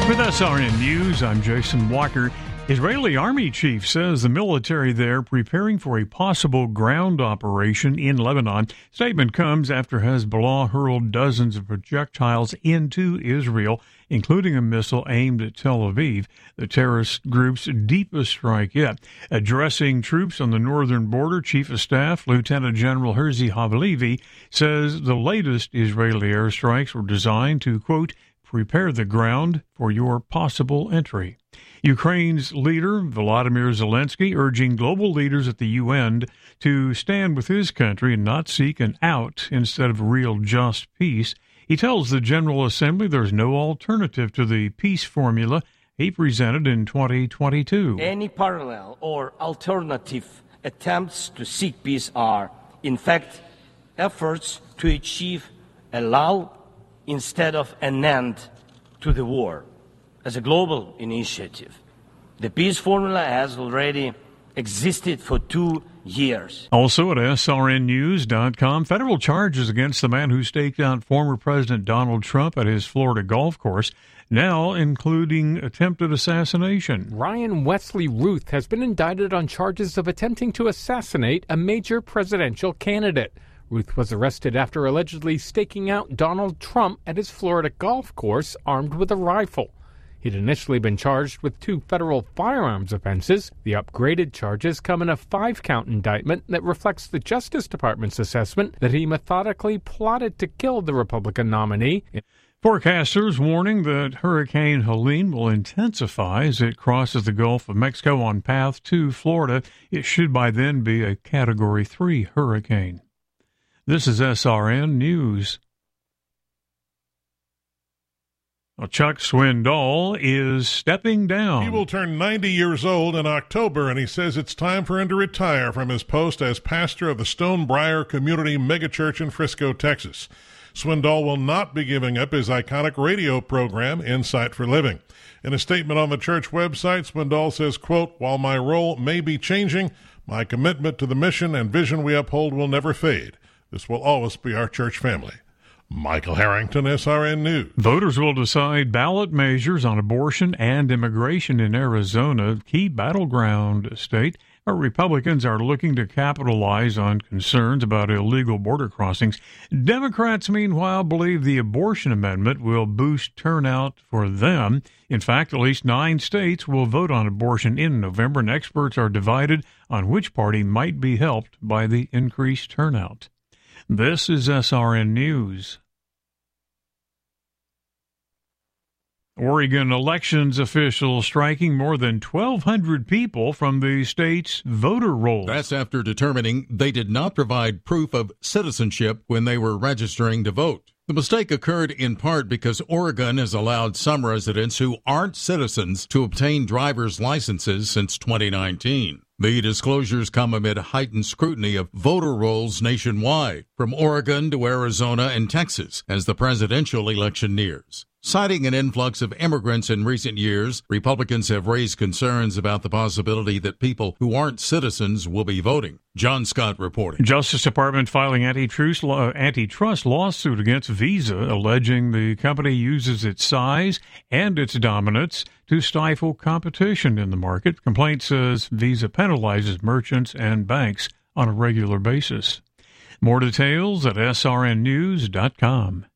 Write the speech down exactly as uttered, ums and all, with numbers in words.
With S R N News, I'm Jason Walker. Israeli army chief says the military there preparing for a possible ground operation in Lebanon. Statement comes after Hezbollah hurled dozens of projectiles into Israel, including a missile aimed at Tel Aviv, the terrorist group's deepest strike yet. Addressing troops on the northern border, Chief of Staff Lieutenant General Herzi Havalevi says the latest Israeli airstrikes were designed to, quote, prepare the ground for your possible entry. Ukraine's leader, Volodymyr Zelensky, urging global leaders at the U N to stand with his country and not seek an out instead of real just peace. He tells the General Assembly there's no alternative to the peace formula he presented in twenty twenty-two. Any parallel or alternative attempts to seek peace are, in fact, efforts to achieve a lull instead of an end to the war. As a global initiative, the peace formula has already existed for two years. Also at S R N news dot com, federal charges against the man who staked out former President Donald Trump at his Florida golf course, now including attempted assassination. Ryan Wesley Ruth has been indicted on charges of attempting to assassinate a major presidential candidate. Ruth was arrested after allegedly staking out Donald Trump at his Florida golf course armed with a rifle. He'd initially been charged with two federal firearms offenses. The upgraded charges come in a five-count indictment that reflects the Justice Department's assessment that he methodically plotted to kill the Republican nominee. Forecasters warning that Hurricane Helene will intensify as it crosses the Gulf of Mexico on path to Florida. It should by then be a Category three hurricane. This is S R N News. Well, Chuck Swindoll is stepping down. He will turn ninety years old in October, and he says it's time for him to retire from his post as pastor of the Stonebriar Community Megachurch in Frisco, Texas. Swindoll will not be giving up his iconic radio program, Insight for Living. In a statement on the church website, Swindoll says, quote, while my role may be changing, my commitment to the mission and vision we uphold will never fade. This will always be our church family. Michael Harrington, S R N News. Voters will decide ballot measures on abortion and immigration in Arizona, key battleground state. Our Republicans are looking to capitalize on concerns about illegal border crossings. Democrats, meanwhile, believe the abortion amendment will boost turnout for them. In fact, at least nine states will vote on abortion in November, and experts are divided on which party might be helped by the increased turnout. This is S R N News. Oregon elections officials striking more than twelve hundred people from the state's voter rolls. That's after determining they did not provide proof of citizenship when they were registering to vote. The mistake occurred in part because Oregon has allowed some residents who aren't citizens to obtain driver's licenses since twenty nineteen. The disclosures come amid heightened scrutiny of voter rolls nationwide, from Oregon to Arizona and Texas, as the presidential election nears. Citing an influx of immigrants in recent years, Republicans have raised concerns about the possibility that people who aren't citizens will be voting. John Scott reporting. Justice Department filing antitrust, law, antitrust lawsuit against Visa, alleging the company uses its size and its dominance to stifle competition in the market. Complaint says Visa penalizes merchants and banks on a regular basis. More details at S R N news dot com.